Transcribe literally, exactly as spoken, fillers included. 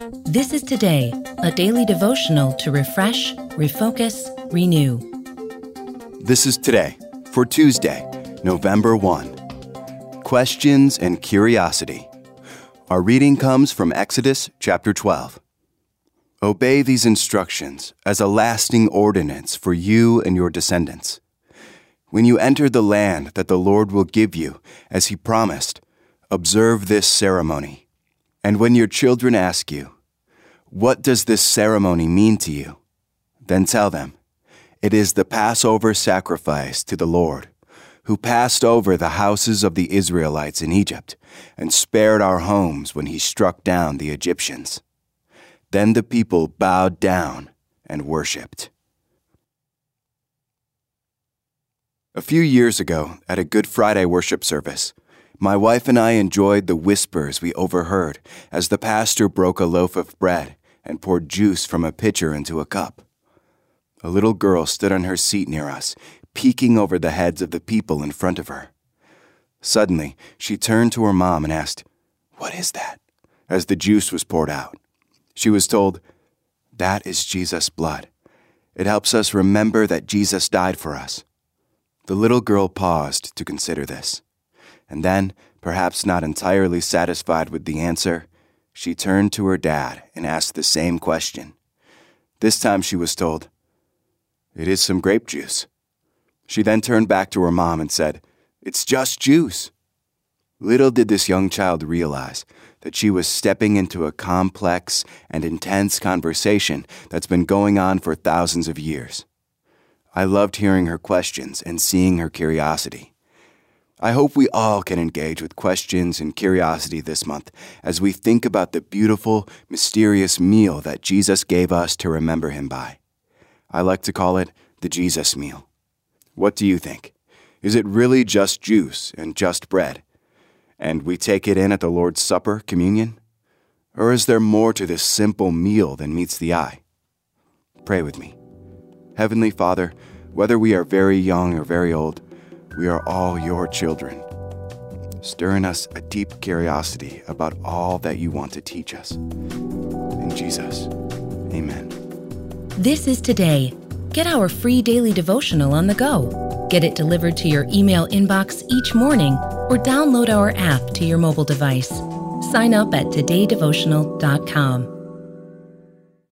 This is Today, a daily devotional to refresh, refocus, renew. This is Today for Tuesday, November first. Questions and Curiosity. Our reading comes from Exodus chapter twelve. Obey these instructions as a lasting ordinance for you and your descendants. When you enter the land that the Lord will give you, as He promised, observe this ceremony. And when your children ask you, "What does this ceremony mean to you?" then tell them, "It is the Passover sacrifice to the Lord, who passed over the houses of the Israelites in Egypt and spared our homes when He struck down the Egyptians." Then the people bowed down and worshipped. A few years ago, at a Good Friday worship service, my wife and I enjoyed the whispers we overheard as the pastor broke a loaf of bread and poured juice from a pitcher into a cup. A little girl stood on her seat near us, peeking over the heads of the people in front of her. Suddenly, she turned to her mom and asked, "What is that?" as the juice was poured out. She was told, "That is Jesus' blood. It helps us remember that Jesus died for us." The little girl paused to consider this. And then, perhaps not entirely satisfied with the answer, she turned to her dad and asked the same question. This time she was told, "It is some grape juice." She then turned back to her mom and said, "It's just juice." Little did this young child realize that she was stepping into a complex and intense conversation that's been going on for thousands of years. I loved hearing her questions and seeing her curiosity. I hope we all can engage with questions and curiosity this month as we think about the beautiful, mysterious meal that Jesus gave us to remember Him by. I like to call it the Jesus meal. What do you think? Is it really just juice and just bread, and we take it in at the Lord's Supper, communion? Or is there more to this simple meal than meets the eye? Pray with me. Heavenly Father, whether we are very young or very old, we are all your children. Stir in us a deep curiosity about all that you want to teach us. In Jesus, amen. This is Today. Get our free daily devotional on the go. Get it delivered to your email inbox each morning or download our app to your mobile device. Sign up at today devotional dot com.